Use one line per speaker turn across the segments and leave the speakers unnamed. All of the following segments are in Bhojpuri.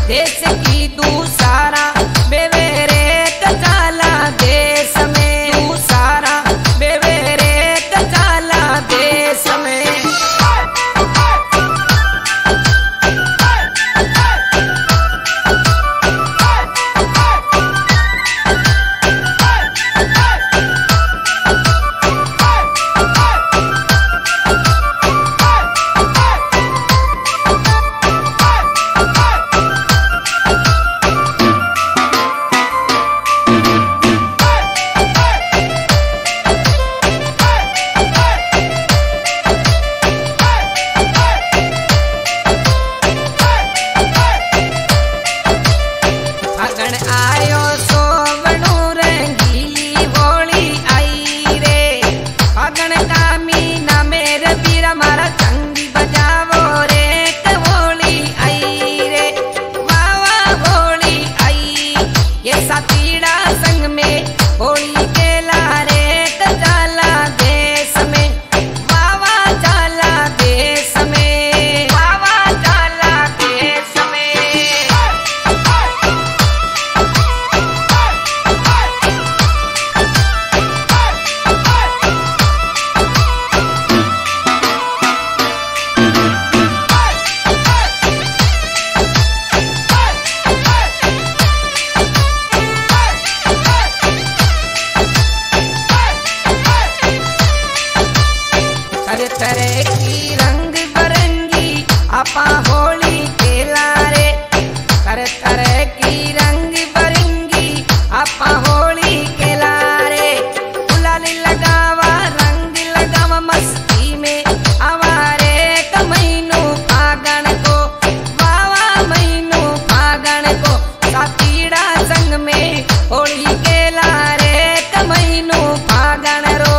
देश की दूसरा बेवेरे कचाला देश में दूसरा बेवेरे कचाला देश में आयो सोवणु रंगीली होली आई रे फागण का मीना मेरे पीरा मारा चंगी बजावो रे होली आई रे वावा होली आई ये साथीड़ा संग में होली के लारे जाला देश में वावा जाला देश में वावा जाला देश में तरह की रंग बरंगी आपा होली खेला रे तरह की रंग बरंगी आपा होली खेला रे गुलाल लगावा रंग लगावा मस्ती में आवारे कमैनो फागण को वावा महीनो फागण को साथीड़ा संग में होली खेला रे कमैनो फागण रो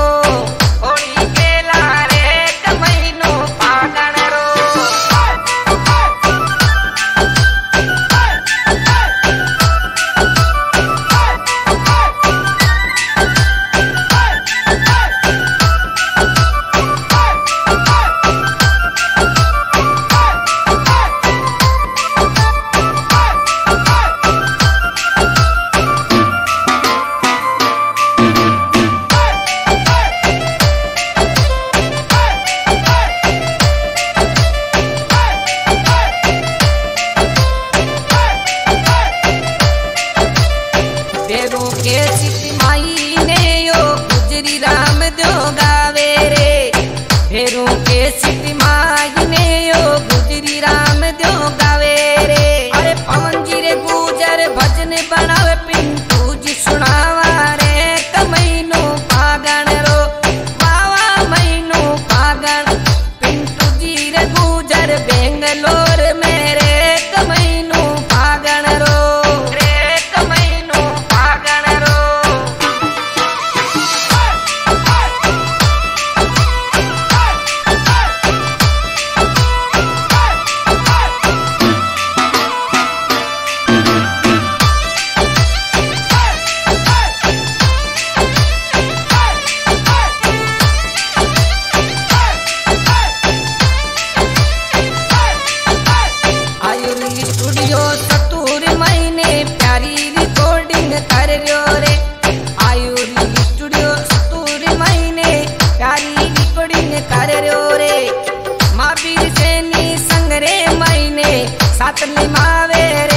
के सिटी माई ने यो गुजरी राम दो गावे रे फेरू के सिटी माई ने यो गुजरी राम दो गावे रे अरे पवन जी रे गुजर भजन बनावे पिंटू जी सुनावा रे कमैनो फागण रो वावा महीनो फागण पिंटू जी रे गुजर बेंगलोर में रे कमैनो फागण रो स्टूडियो सतूर महीने प्यारी रिकॉर्डिंग कर रयो रे आयुरी स्टूडियो सतूर महीने प्यारी रिकॉर्डिंग कर रयो रे महावीर सैनी संग रे महीने साथ निभावे